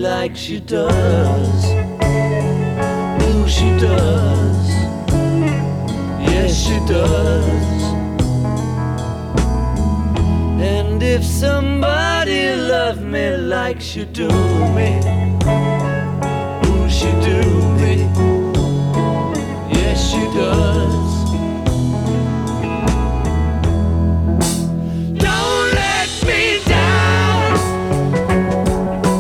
like she does. Ooh, she does. Yes, she does. And if somebody loved me like she do me, ooh, she do me. Yes, she does.